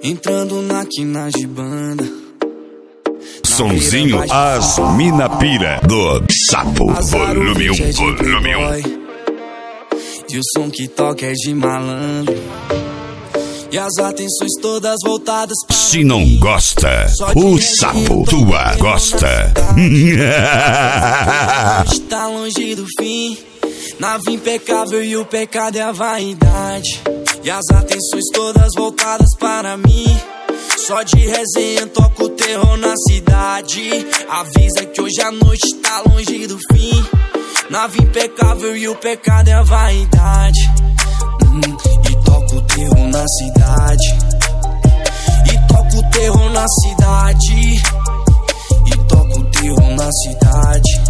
Entrando na quina de banda. Sonzinho As Mina Pira do Sapo. Volume 1, volume 1. E o som que toca é de malandro. E as atenções todas voltadas para Se não gosta, o Sapo tua gosta. Está longe do fim. Nave impecável e o pecado é a vaidade. E as atenções todas voltadas para mim. Só de resenha toco o terror na cidade. Avisa que hoje a noite tá longe do fim. Nave impecável e o pecado é a vaidade. E toco o terror na cidade. E toco o terror na cidade. E toco o terror na cidade.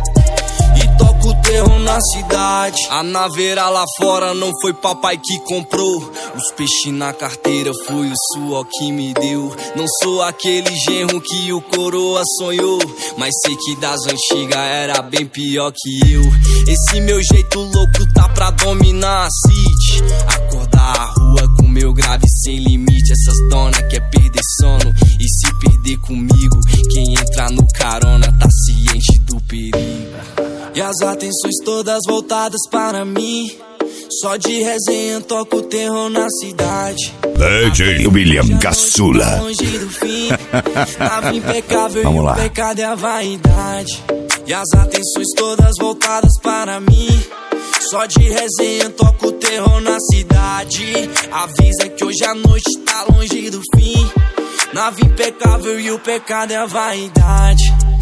E toco o terror na cidade. A naveira lá fora não foi papai que comprou. Os peixes na carteira foi o suor que me deu. Não sou aquele genro que o coroa sonhou, mas sei que das antigas era bem pior que eu. Esse meu jeito louco tá pra dominar a city. Acordar a rua com meu grave sem limite. Essas dona quer perder sono e se perder comigo. Quem entra no carona tá ciente do perigo. E as atenções todas voltadas para mim. Só de resenha toco o terror na cidade. DJ William Caçula. Longe do fim. Nave impecável Vamos e lá. o pecado é a vaidade. E as atenções todas voltadas para mim. Só de resenha toco o terror na cidade. Avisa que hoje a noite tá longe do fim. Nave impecável e o pecado é a vaidade.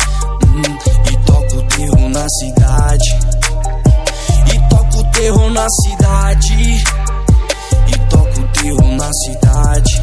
E toco o terror na cidade. E toco o terror na cidade. E toco o terror na cidade.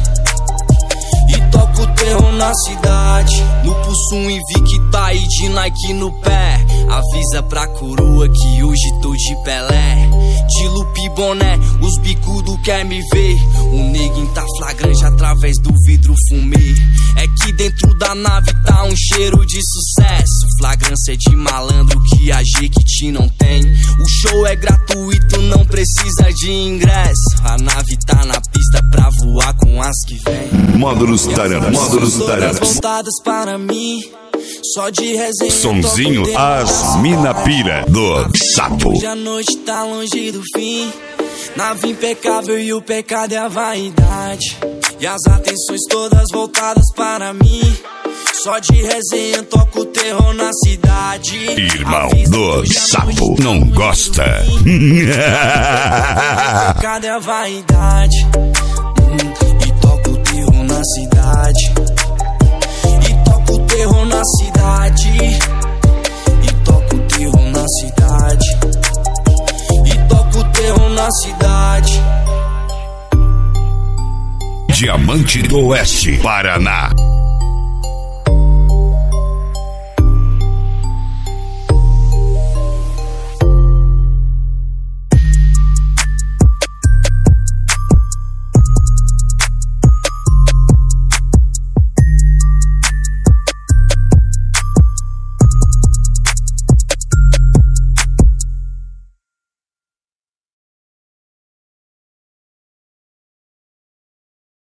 E toco o terror na cidade. No pulso um Invicta e de Nike no pé. Avisa pra coroa que hoje tô de Pelé. De lupe boné, os bicudo quer me ver. O neguinho tá flagrante através do vidro fumê. É que dentro da nave tá um cheiro de sucesso. Flagrância de malandro que a Jequiti não tem. O show é gratuito, não precisa de ingresso. A nave tá na pista pra voar com as que vem. Módulos Taranas. Módulos Taranas. Voltadas para mim. Só de resenha. Sonzinho As Mina Pira do Sapo. Hoje a noite tá longe do fim. Nave impecável e o pecado é a vaidade. E as atenções todas voltadas para mim. Só de resenha toco o terror na cidade. Irmão do Sapo não gosta. O pecado é a vaidade. E toco o terror na cidade. E toco o terror na cidade. E toco o terror na cidade. E toco o terror na cidade. Diamante do Oeste, Paraná.